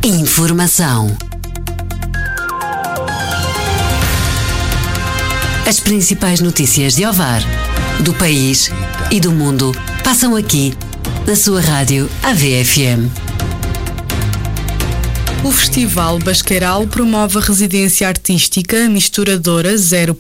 Informação. As principais notícias de Ovar, do país e do mundo passam aqui, na sua rádio AVFM. O Festival Basqueiral promove a residência artística Misturadora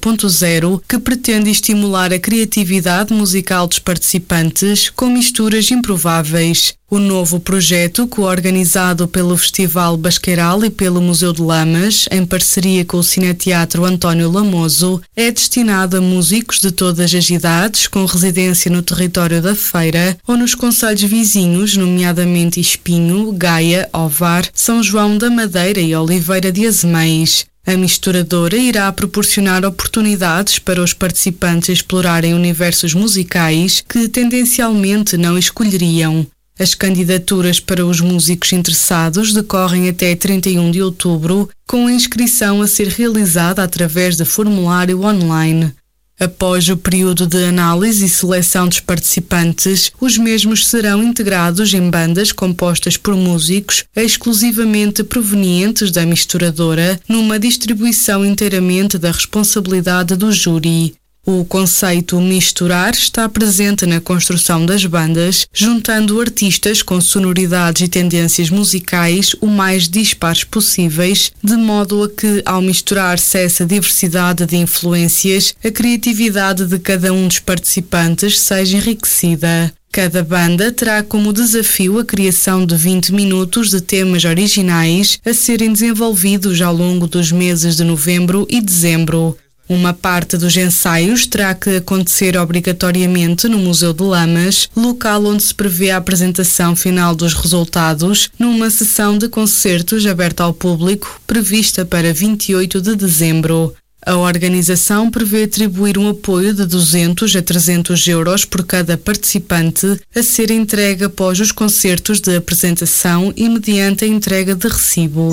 0.0, que pretende estimular a criatividade musical dos participantes com misturas improváveis. O novo projeto, coorganizado pelo Festival Basqueiral e pelo Museu de Lamas, em parceria com o Cineteatro António Lamoso, é destinado a músicos de todas as idades, com residência no território da Feira ou nos concelhos vizinhos, nomeadamente Espinho, Gaia, Ovar, São João da Madeira e Oliveira de Azeméis. A misturadora irá proporcionar oportunidades para os participantes explorarem universos musicais que tendencialmente não escolheriam. As candidaturas para os músicos interessados decorrem até 31 de outubro, com a inscrição a ser realizada através de formulário online. Após o período de análise e seleção dos participantes, os mesmos serão integrados em bandas compostas por músicos exclusivamente provenientes da misturadora, numa distribuição inteiramente da responsabilidade do júri. O conceito misturar está presente na construção das bandas, juntando artistas com sonoridades e tendências musicais o mais dispares possíveis, de modo a que, ao misturar-se essa diversidade de influências, a criatividade de cada um dos participantes seja enriquecida. Cada banda terá como desafio a criação de 20 minutos de temas originais a serem desenvolvidos ao longo dos meses de novembro e dezembro. Uma parte dos ensaios terá que acontecer obrigatoriamente no Museu de Lamas, local onde se prevê a apresentação final dos resultados, numa sessão de concertos aberta ao público, prevista para 28 de dezembro. A organização prevê atribuir um apoio de 200 a 300 euros por cada participante, a ser entregue após os concertos de apresentação e mediante a entrega de recibo.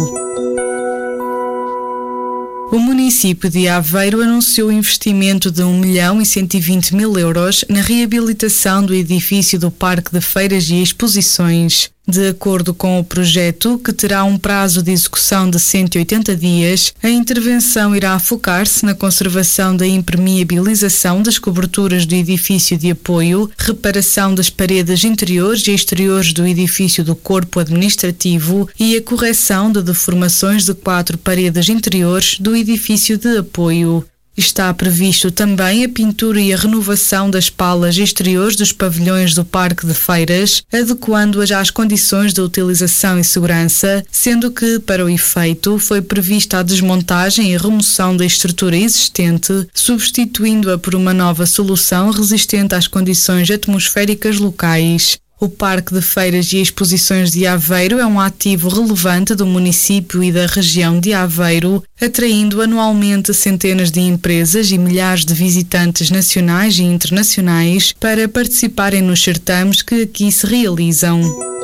O município de Aveiro anunciou investimento de 1.120.000 euros na reabilitação do edifício do Parque de Feiras e Exposições. De acordo com o projeto, que terá um prazo de execução de 180 dias, a intervenção irá focar-se na conservação da impermeabilização das coberturas do edifício de apoio, reparação das paredes interiores e exteriores do edifício do corpo administrativo e a correção de deformações de 4 paredes interiores do edifício de apoio. Está previsto também a pintura e a renovação das palas exteriores dos pavilhões do Parque de Feiras, adequando-as às condições de utilização e segurança, sendo que, para o efeito, foi prevista a desmontagem e remoção da estrutura existente, substituindo-a por uma nova solução resistente às condições atmosféricas locais. O Parque de Feiras e Exposições de Aveiro é um ativo relevante do município e da região de Aveiro, atraindo anualmente centenas de empresas e milhares de visitantes nacionais e internacionais para participarem nos certames que aqui se realizam.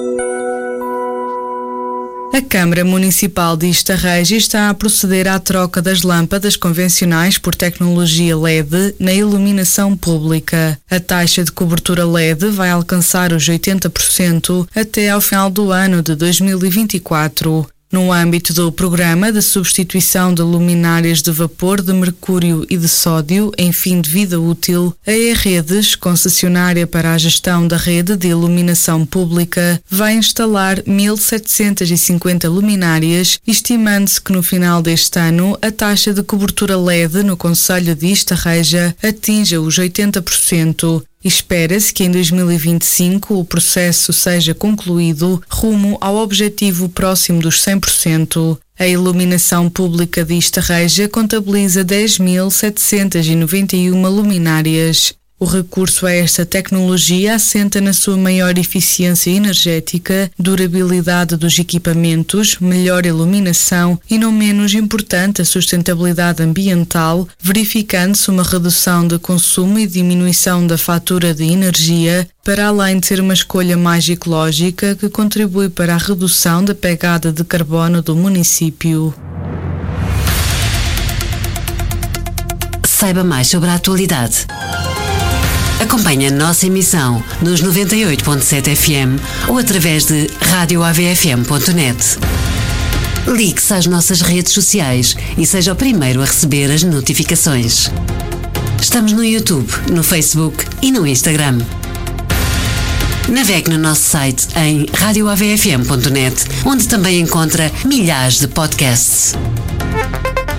A Câmara Municipal de Estarreja está a proceder à troca das lâmpadas convencionais por tecnologia LED na iluminação pública. A taxa de cobertura LED vai alcançar os 80% até ao final do ano de 2024. No âmbito do programa de substituição de luminárias de vapor de mercúrio e de sódio em fim de vida útil, a E-Redes, concessionária para a gestão da rede de iluminação pública, vai instalar 1.750 luminárias, estimando-se que no final deste ano a taxa de cobertura LED no concelho de Estarreja atinja os 80%. Espera-se que em 2025 o processo seja concluído rumo ao objetivo próximo dos 100%. A iluminação pública de Estarreja contabiliza 10.791 luminárias. O recurso a esta tecnologia assenta na sua maior eficiência energética, durabilidade dos equipamentos, melhor iluminação e, não menos importante, a sustentabilidade ambiental, verificando-se uma redução de consumo e diminuição da fatura de energia, para além de ser uma escolha mais ecológica que contribui para a redução da pegada de carbono do município. Saiba mais sobre a atualidade. Acompanhe a nossa emissão nos 98.7 FM ou através de radioavfm.net. Ligue-se às nossas redes sociais e seja o primeiro a receber as notificações. Estamos no YouTube, no Facebook e no Instagram. Navegue no nosso site em radioavfm.net, onde também encontra milhares de podcasts.